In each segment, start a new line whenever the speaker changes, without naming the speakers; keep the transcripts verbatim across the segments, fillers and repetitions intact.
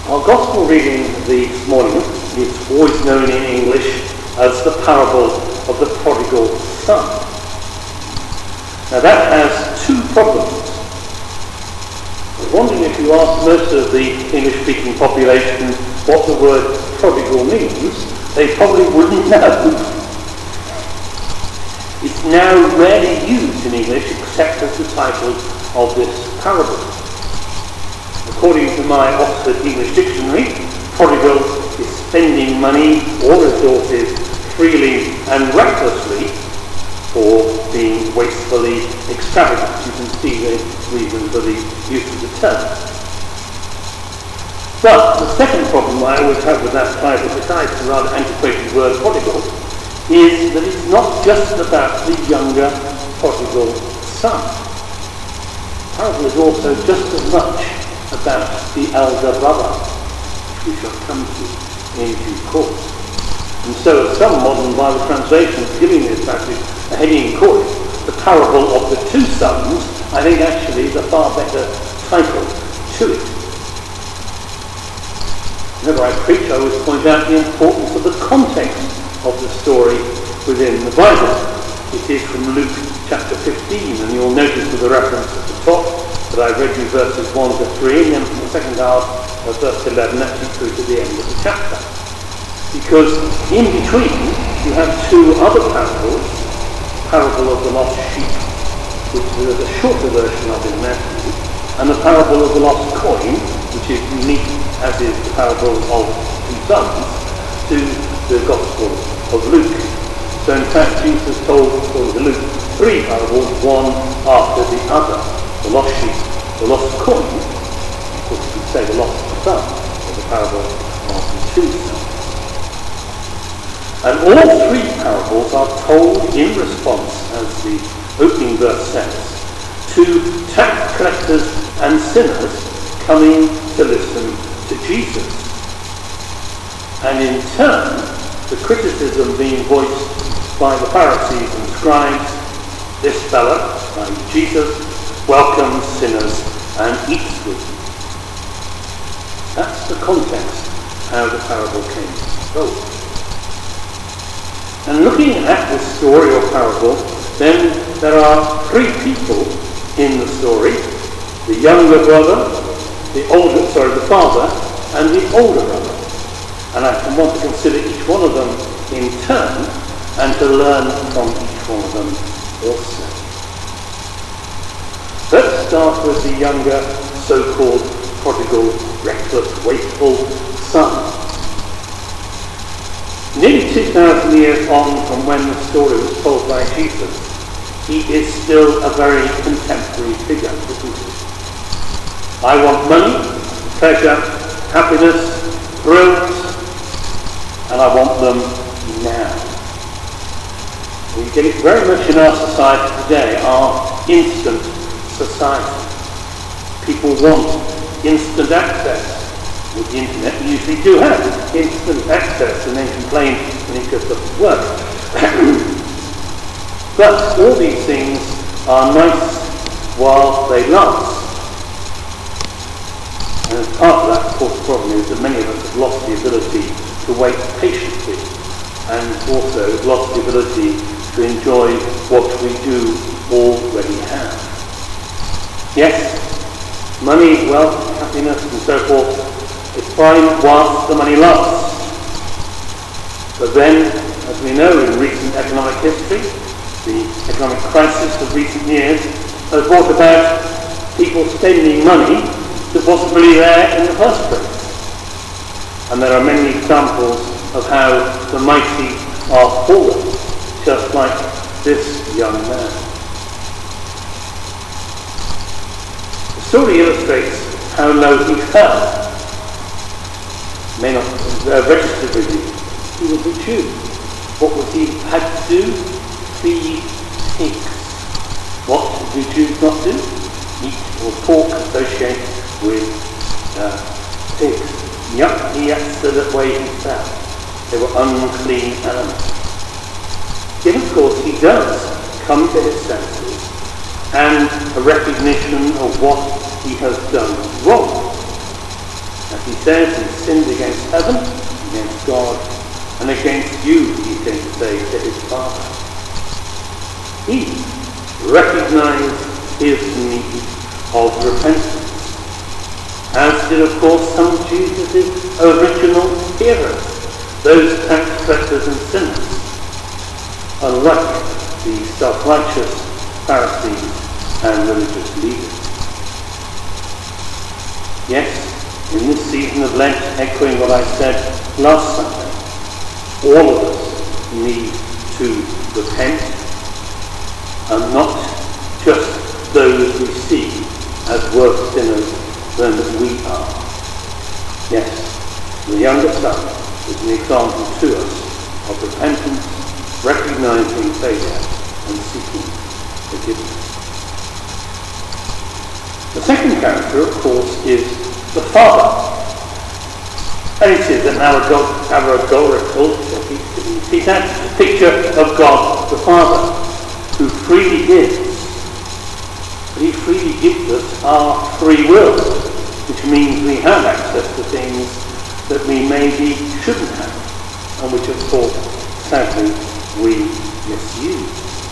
Our gospel reading this morning is always known in English as the parable of the prodigal son. Now that has two problems. I was wondering if you asked most of the English-speaking population what the word prodigal means, they probably wouldn't know. It's now rarely used in English except as the title of this parable. According to my Oxford English Dictionary, prodigal is spending money or resources freely and recklessly, or being wastefully extravagant. You can see the reason for the use of the term. But the second problem I always have with that title, besides the rather antiquated word prodigal, is that it's not just about the younger prodigal son. The parable is also just as much about the elder brother, which we shall come to in due course. And so some modern Bible translations giving this passage a heading call it the parable of the two sons, I think actually is a far better title to it. Whenever I preach, I always point out the importance of the context of the story within the Bible. It is from Luke chapter fifteen, and you'll notice with the reference at the top that I've read you verses one to three, and then from the second half of verse eleven actually through to the end of the chapter. Because in between you have two other parables, parable of the lost sheep, which is a shorter version of in Matthew, and the parable of the lost coin, which is unique, as is the parable of two sons, to the Gospel of Luke. So in fact Jesus told, according to Luke, three parables, one after the other. The lost sheep, the lost coin, of course you could say the lost son, or the parable of the two sons. And all three parables are told in response, as the opening verse says, to tax collectors and sinners coming to listen to Jesus. And in turn, the criticism being voiced by the Pharisees and scribes, this fella, like Jesus, welcomes sinners and eats with them. That's the context how the parable came to go. And looking at this story or parable, then there are three people in the story: the younger brother, the older, sorry, the father, and the older brother. And I want to consider each one of them in turn and to learn from each one of them also. Let's start with the younger, so-called prodigal, reckless, wasteful son. Nearly two thousand years on from when the story was told by Jesus, he is still a very contemporary figure, isn't he? I want money, pleasure, happiness, thrills, and I want them now. We get it very much in our society today, our instant society. People want instant access. With the internet, you usually do have instant access and then complain when it just doesn't work. But all these things are nice while they last. And as part of that, of course, the problem is that many of us have lost the ability to wait patiently and also have lost the ability to enjoy what we do already have. Yes, money, wealth, happiness and so forth, it's fine whilst the money lasts. But then, as we know in recent economic history, the economic crisis of recent years has brought about people spending money that wasn't really there in the first place. And there are many examples of how the mighty are fallen, just like this young man. The story illustrates how low he fell. May not uh, register with you. He was a Jew. What was he had to do? Feed pigs. What do Jews not do? Eat or pork associated with uh, pigs. Yup, he acted that way himself. They were unclean animals. Yet of course he does come to his senses and a recognition of what he has done wrong. Now He says he sinned against heaven, against God, and against you, he's going to say to his Father. He recognized his need of repentance, as did, of course, some of Jesus' original hearers, those tax collectors and sinners, unlike the self-righteous Pharisees and religious leaders. Yes, in this season of Lent, echoing what I said last Sunday, all of us need to repent, and not just those we see as worse sinners than we are. Yes, the younger son is an example to us of repentance, recognizing failure, and seeking forgiveness. The second character, of course, is the Father. And it is an allegorical, see that picture of God the Father, who freely gives. But he freely gives us our free will, which means we have access to things that we maybe shouldn't have, and which, of course, sadly, we misuse.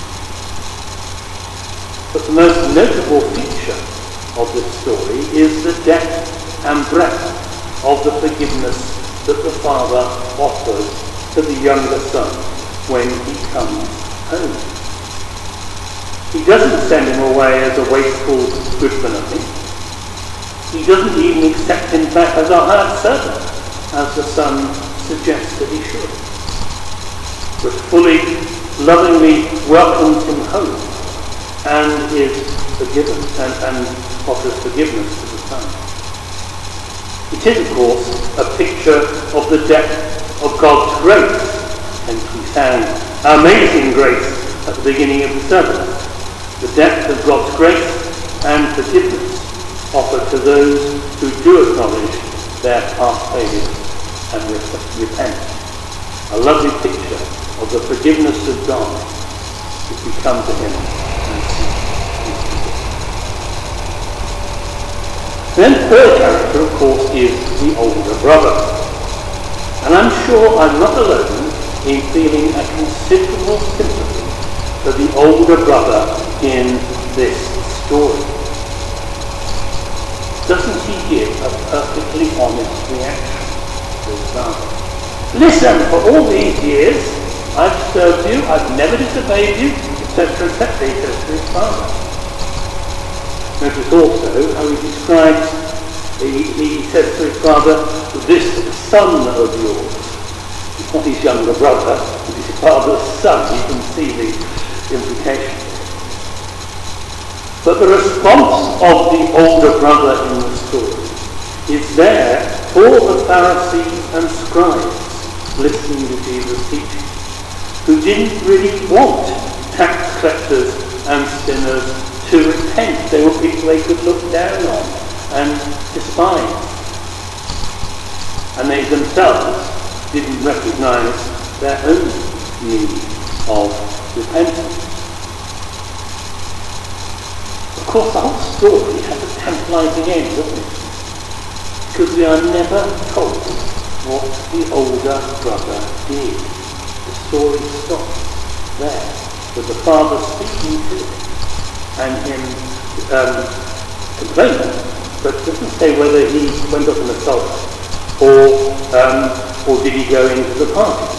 But the most notable feature of this story is the depth and breadth of the forgiveness that the Father offers to the younger son when he comes home. He doesn't send him away as a wasteful good for nothing. He doesn't even accept him back as a hired servant, as the son suggests that he should, but fully, lovingly welcomes him home and is forgiven and, and offers forgiveness to the son. It is, of course, a picture of the depth of God's grace, and we sang Amazing Grace at the beginning of the service. The depth of God's grace and forgiveness offered to those who do acknowledge their past failures and repent. A lovely picture of the forgiveness of God if we come to him and seek his forgiveness. Then the third character, of course, is the older brother. And I'm sure I'm not alone in feeling a considerable sympathy for the older brother in this story. Doesn't he give a perfectly honest reaction to his father? Listen, for all these years, I've served you, I've never disobeyed you, et cetera, et cetera, he says to his father. Notice also how he describes, he, he says to his father, this son of yours. It's not his younger brother, but his father's son. You can see the implication. But the response of the older brother in the story is there for the Pharisees and scribes listening to Jesus' teaching, who didn't really want tax collectors and sinners to repent. They were people they could look down on and despise. And they themselves didn't recognize their own need of repentance. Of course, the whole story has a tantalizing end, doesn't it? Because we are never told what the older brother did. The story stops there, with the father speaking to him and him um, complaining, but doesn't say whether he went up and assaulted or um, or did he go into the party.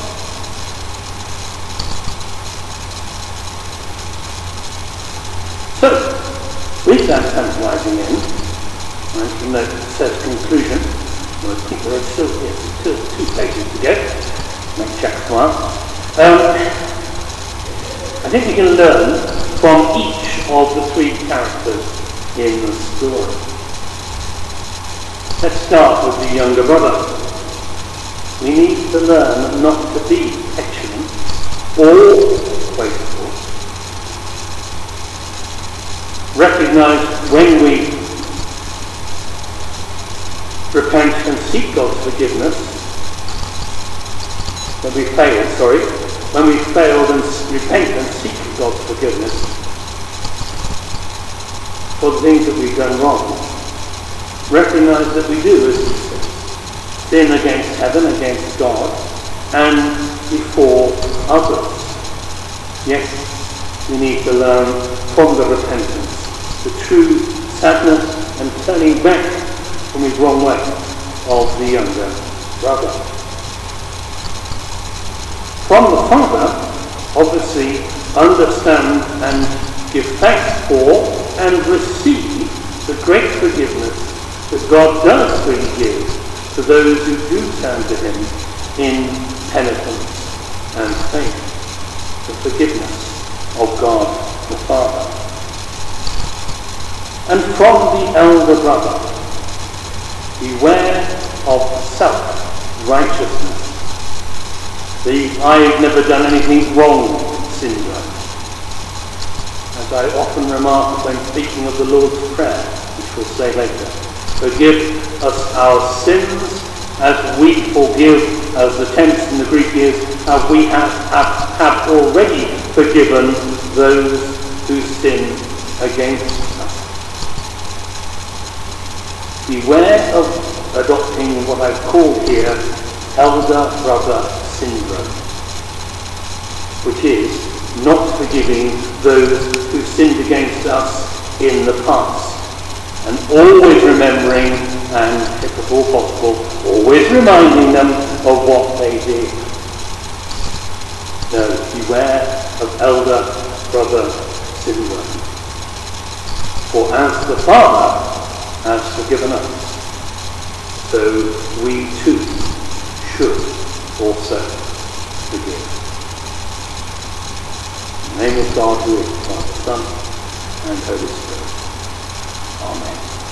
So, with that tantalizing end, I can note it says conclusion. Well, I think there are still, yes, still two pages to go. Make chapter one. Um, I think we can learn from each of the three characters in the story. Let's start with the younger brother. We need to learn not to be petulant or wasteful. Recognize when we repent and seek God's forgiveness, when we fail, sorry, when we failed and repent and seek God's forgiveness for the things that we've done wrong, recognize that we do, as he says, sin against heaven, against God, and before others. Yes, we need to learn from the repentance, the true sadness and turning back from his wrong way of the younger brother. From the Father, obviously, understand and give thanks for and receive the great forgiveness that God does freely give to those who do turn to him in penitence and faith. The forgiveness of God the Father. And from the elder brother, beware of self-righteousness. The I've never done anything wrong syndrome. As I often remark when speaking of the Lord's Prayer, which we'll say later, forgive us our sins as we forgive, as the tense in the Greek is, as we have, have, have already forgiven those who sin against us. Beware of adopting what I've called here elder brother syndrome, which is not forgiving those who sinned against us in the past, and always remembering, and if at all possible, always reminding them of what they did. No, beware of elder brother syndrome. For as the Father has forgiven us, so we too should also forgive. In the name of God, who is Father, Son, and Holy Spirit. Amen.